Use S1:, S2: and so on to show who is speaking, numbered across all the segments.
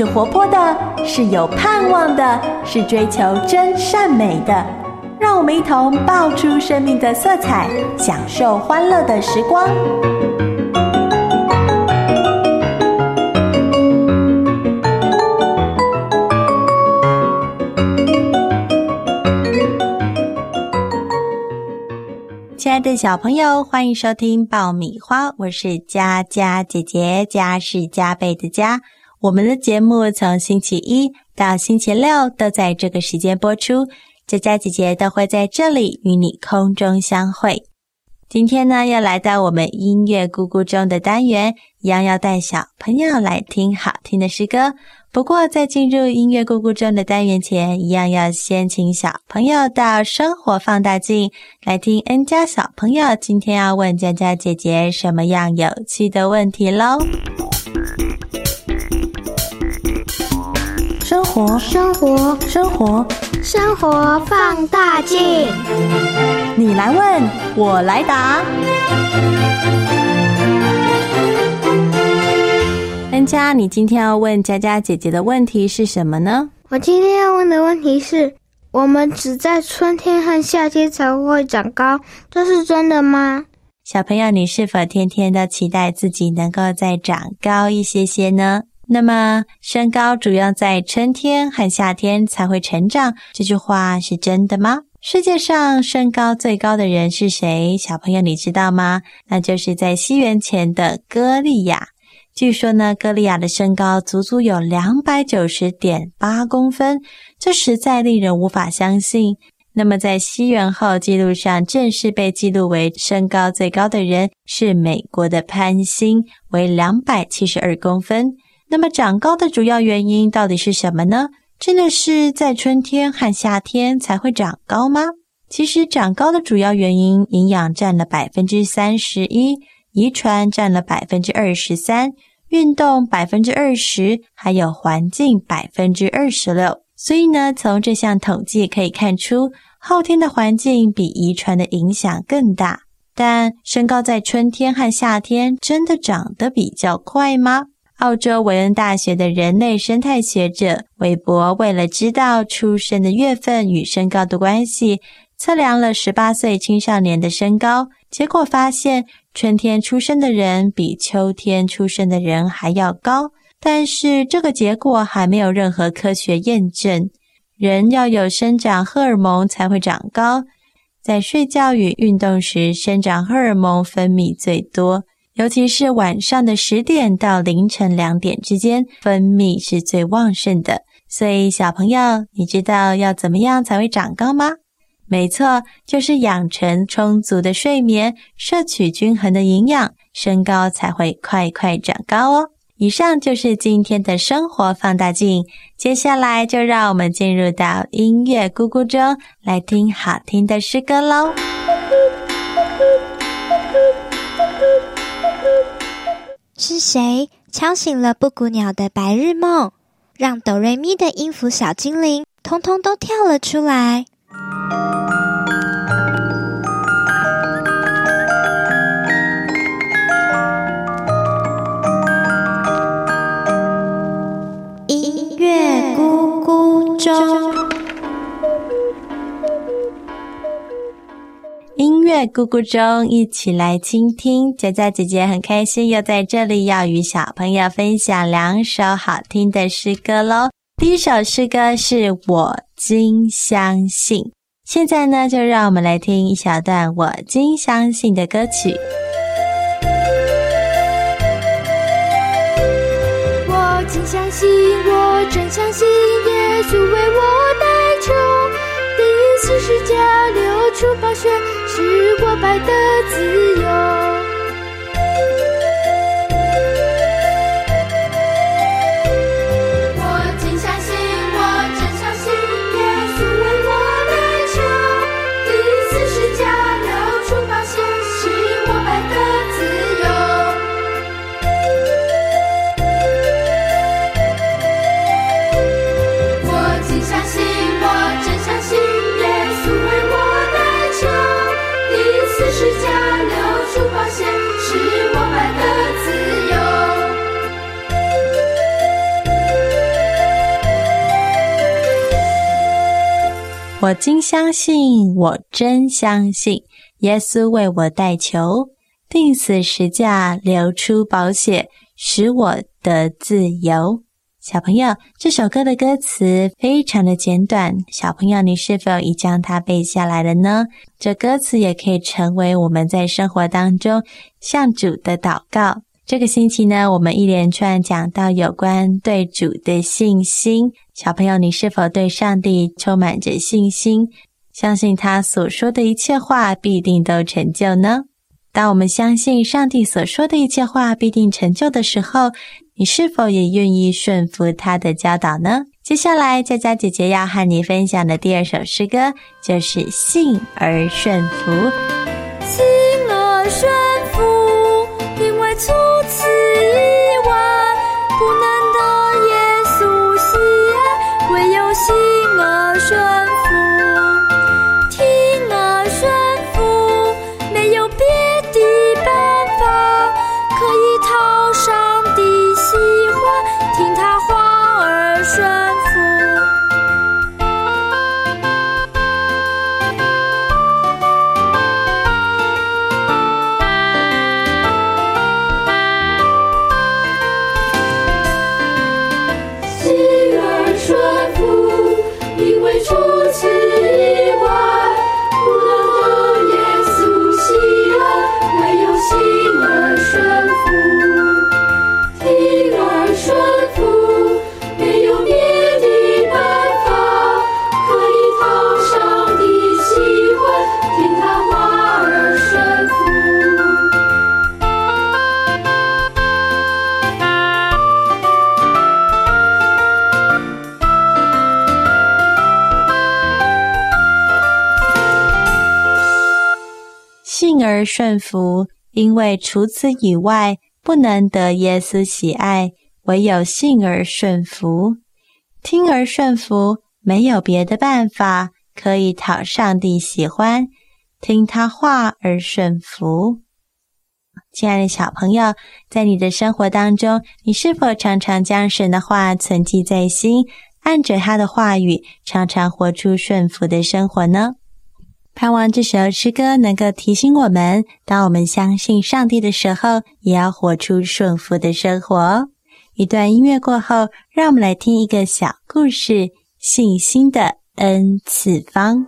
S1: 活泼的，是有盼望的，是追求真善美的。让我们一同爆出生命的色彩，享受欢乐的时光。亲爱的小朋友，欢迎收听爆米花，我是佳佳姐姐，家是加倍的家。我们的节目从星期一到星期六都在这个时间播出，佳佳姐姐都会在这里与你空中相会。今天呢，要来到我们音乐咕咕钟的单元，一样要带小朋友来听好听的诗歌。不过在进入音乐咕咕钟的单元前，一样要先请小朋友到生活放大镜来听恩家小朋友今天要问佳佳姐姐什么样有趣的问题咯。生活
S2: 放大镜，
S1: 你来问我来答。恩佳，你今天要问佳佳姐姐的问题是什么呢？
S2: 我今天要问的问题是，我们只在春天和夏天才会长高，这是真的吗？
S1: 小朋友，你是否天天都期待自己能够再长高一些些呢？那么身高主要在春天和夏天才会成长，这句话是真的吗？世界上身高最高的人是谁？小朋友你知道吗？那就是在西元前的歌利亚。据说呢，歌利亚的身高足足有 290.8 公分，这实在令人无法相信。那么在西元后记录上正式被记录为身高最高的人是美国的潘欣，为272公分。那么长高的主要原因到底是什么呢？真的是在春天和夏天才会长高吗？其实长高的主要原因，营养占了 31%， 遗传占了 23%， 运动 20%， 还有环境 26%。 所以呢，从这项统计可以看出，后天的环境比遗传的影响更大。但身高在春天和夏天真的长得比较快吗？澳洲韦恩大学的人类生态学者韦伯为了知道出生的月份与身高的关系，测量了18岁青少年的身高，结果发现春天出生的人比秋天出生的人还要高，但是这个结果还没有任何科学验证。人要有生长荷尔蒙才会长高，在睡觉与运动时，生长荷尔蒙分泌最多，尤其是晚上的10点到凌晨2点之间，分泌是最旺盛的。所以小朋友，你知道要怎么样才会长高吗？没错，就是养成充足的睡眠，摄取均衡的营养，身高才会快快长高哦。以上就是今天的生活放大镜，接下来就让我们进入到音乐咕咕钟，来听好听的诗歌咯。
S3: 是谁敲醒了布谷鸟的白日梦，让哆瑞咪的音符小精灵通通都跳了出来？音乐咕咕钟，
S1: 音乐咕咕钟，一起来倾听。佳佳姐姐很开心又在这里要与小朋友分享2首好听的诗歌咯。第一首诗歌是我今相信。现在呢，就让我们来听一小段我今相信的歌曲。
S4: 我今相信，我真相信，耶稣为我代求，第40加流出宝血，是我白的自由。是加流
S1: 我今相信，我真相信，耶稣为我代求，钉死十架，流出宝血，使我得自由。小朋友，这首歌的歌词非常的简短，小朋友你是否已将它背下来了呢？这歌词也可以成为我们在生活当中向主的祷告。这个星期呢，我们一连串讲到有关对主的信心。小朋友，你是否对上帝充满着信心，相信他所说的一切话必定都成就呢？当我们相信上帝所说的一切话必定成就的时候，你是否也愿意顺服他的教导呢？接下来佳佳姐姐要和你分享的第二首诗歌就是信而顺服。
S4: 信而顺服，因为除此以外不能得耶稣喜爱，唯有信而顺服，听而顺服，没有别的办法可以讨上帝喜欢，听他话而顺服。除此以外不能得耶稣喜爱，唯有信而顺服，听而顺服，没有别的办法可以讨上帝喜欢，听他话而顺服。
S1: 信而顺服，因为除此以外不能得耶稣喜爱，唯有信而顺服，听而顺服，没有别的办法可以讨上帝喜欢，听他话而顺服。亲爱的小朋友，在你的生活当中，你是否常常将神的话存记在心，按着他的话语，常常活出顺服的生活呢？盼望这首诗歌能够提醒我们，当我们相信上帝的时候，也要活出顺服的生活。一段音乐过后，让我们来听一个小故事，信心的恩赐方。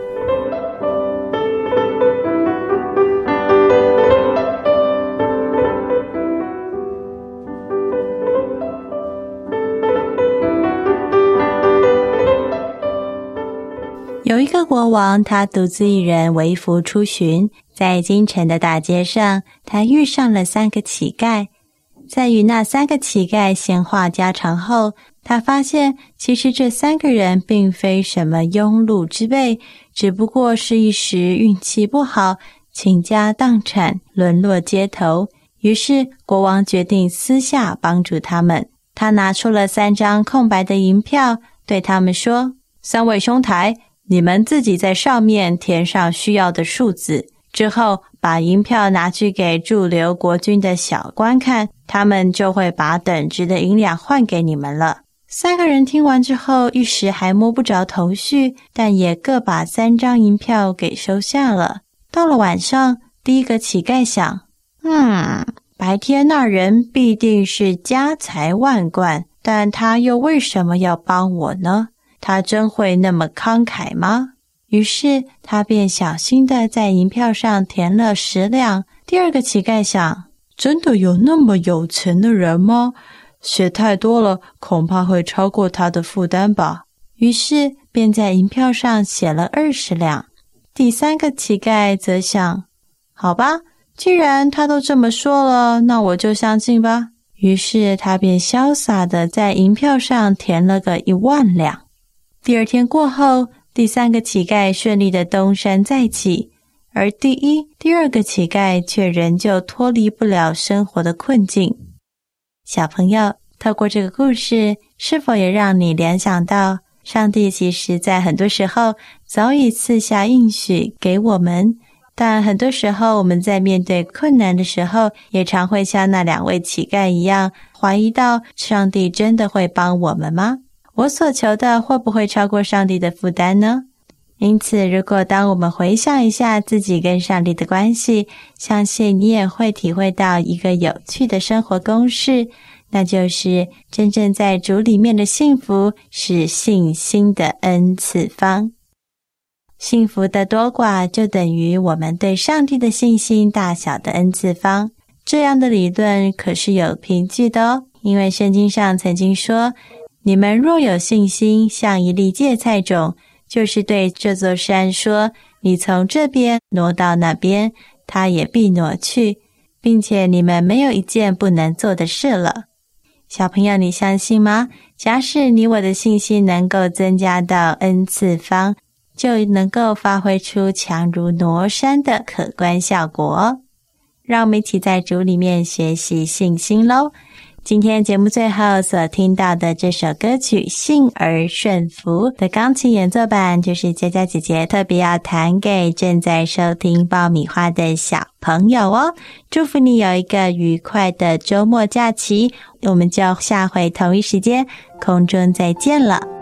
S1: 有一个国王，他独自一人微服出巡，在京城的大街上，他遇上了3个乞丐。在与那3个乞丐闲话家常后，他发现其实这3个人并非什么庸碌之辈，只不过是一时运气不好，倾家荡产，沦落街头。于是国王决定私下帮助他们。他拿出了3张空白的银票，对他们说：“3位兄台，你们自己在上面填上需要的数字，之后把银票拿去给驻留国军的小官看，他们就会把等值的银两换给你们了。”3个人听完之后，一时还摸不着头绪，但也各把3张银票给收下了。到了晚上，第一个乞丐想，白天那人必定是家财万贯，但他又为什么要帮我呢？他真会那么慷慨吗？于是他便小心地在银票上填了10两。第二个乞丐想，真的有那么有钱的人吗？写太多了，恐怕会超过他的负担吧。于是便在银票上写了20两。第3个乞丐则想，好吧，既然他都这么说了，那我就相信吧。于是他便潇洒地在银票上填了个10000两。第2天过后，第3个乞丐顺利地东山再起，而第2个乞丐却仍旧脱离不了生活的困境。小朋友，透过这个故事，是否也让你联想到，上帝其实在很多时候早已赐下应许给我们，但很多时候我们在面对困难的时候，也常会像那2位乞丐一样，怀疑到上帝真的会帮我们吗？我所求的会不会超过上帝的负担呢？ 因此，如果当我们回想一下自己跟上帝的关系，相信你也会体会到一个有趣的生活公式，那就是真正在主里面的幸福是信心的 n 次方。幸福的多寡就等于我们对上帝的信心大小的 n 次方。这样的理论可是有凭据的哦，因为圣经上曾经说，你们若有信心像一粒芥菜种，就是对这座山说，你从这边挪到那边，它也必挪去，并且你们没有一件不能做的事了。小朋友，你相信吗？假使你我的信心能够增加到 n 次方，就能够发挥出强如挪山的可观效果。让我们一起在主里面学习信心咯。今天节目最后所听到的这首歌曲《信而顺服》的钢琴演奏版，就是佳佳姐姐特别要弹给正在收听爆米花的小朋友哦。祝福你有一个愉快的周末假期，我们就下回同一时间空中再见了。